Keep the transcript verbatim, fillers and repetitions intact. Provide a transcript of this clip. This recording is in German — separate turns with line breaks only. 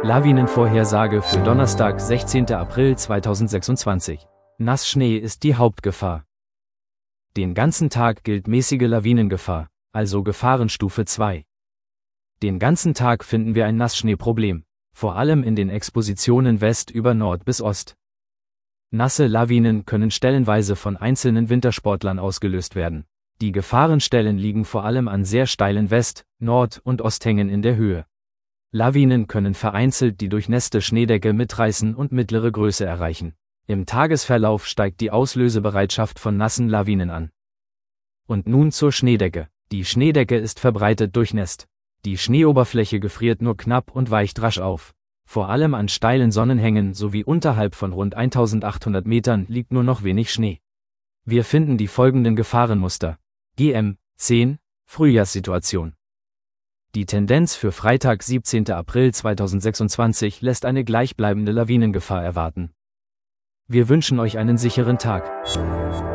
Lawinenvorhersage für Donnerstag, sechzehnten April zweitausendsechsundzwanzig. Nassschnee ist die Hauptgefahr. Den ganzen Tag gilt mäßige Lawinengefahr, also Gefahrenstufe zwei. Den ganzen Tag finden wir ein Nassschneeproblem, vor allem in den Expositionen West über Nord bis Ost. Nasse Lawinen können stellenweise von einzelnen Wintersportlern ausgelöst werden. Die Gefahrenstellen liegen vor allem an sehr steilen West-, Nord- und Osthängen in der Höhe. Lawinen können vereinzelt die durchnässte Schneedecke mitreißen und mittlere Größe erreichen. Im Tagesverlauf steigt die Auslösebereitschaft von nassen Lawinen an. Und nun zur Schneedecke. Die Schneedecke ist verbreitet durchnässt. Die Schneeoberfläche gefriert nur knapp und weicht rasch auf. Vor allem an steilen Sonnenhängen sowie unterhalb von rund eintausendachthundert Metern liegt nur noch wenig Schnee. Wir finden die folgenden Gefahrenmuster. G M zehn Frühjahrssituation. Die Tendenz für Freitag, siebzehnten April zweitausendsechsundzwanzig lässt eine gleichbleibende Lawinengefahr erwarten. Wir wünschen euch einen sicheren Tag.